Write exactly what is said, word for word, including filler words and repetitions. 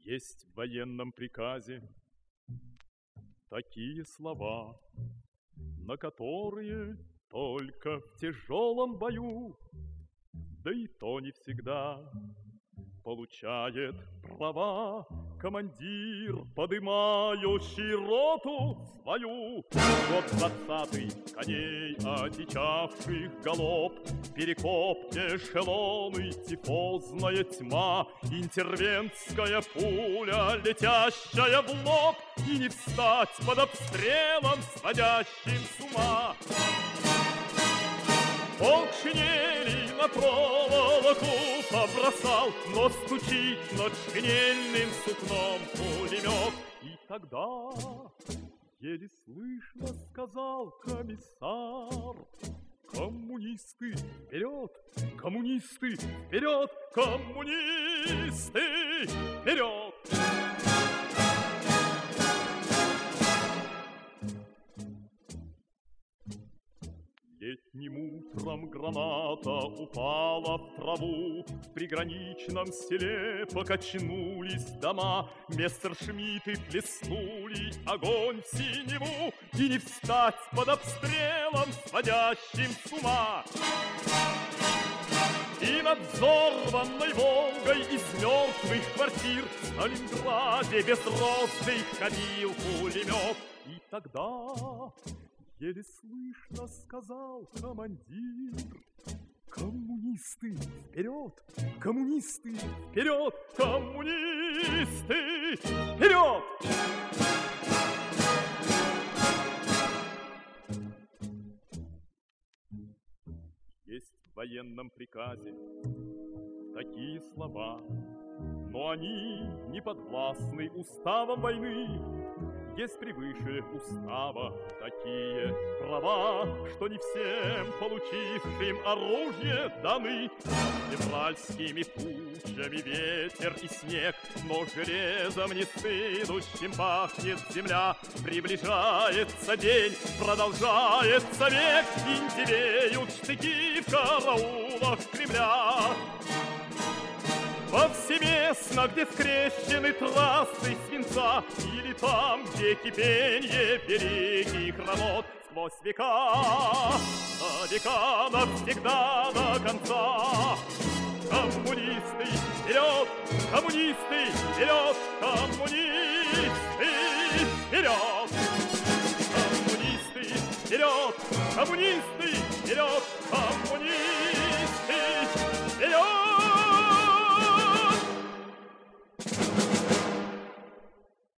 Есть в военном приказе такие слова, на которые только в тяжелом бою, да и то не всегда, получает права командир, подымающий роту свою. Год двадцатый, коней одичавших галоп, перекоп, эшелоны, тифозная тьма, интервентская пуля, летящая в лоб, и не встать под обстрелом, сводящим с ума. Полк шинели на проволоку побросал, но стучит над шинельным сукном пулемет. И тогда еле слышно сказал комиссар: коммунисты вперед, коммунисты вперед, коммунисты вперед! Летним утром граната упала в траву, в приграничном селе покачнулись дома, мессершмитты плеснули огонь в синеву, и не встать под обстрелом, сводящим с ума. И над взорванной Волгой из мертвых квартир в Сталинграде безродный ходил пулемет. И тогда еле слышно сказал командир: коммунисты вперед, коммунисты вперед, коммунисты вперед! Есть в военном приказе такие слова, но они не подвластны уставам войны. Есть превыше устава такие права, что не всем, получившим оружие, даны. Февральскими тучами ветер и снег, но железом не стынущим пахнет земля. Приближается день, продолжается век, и индивеют штыки в караулах Кремля. Повсеместно, где скрещены трассы свинца, или там, где кипенье великих работ, сквозь века, на века навсегда до конца. Коммунисты вперед, коммунисты вперед, коммунисты вперед! Коммунисты вперед, коммунисты вперед, коммунисты!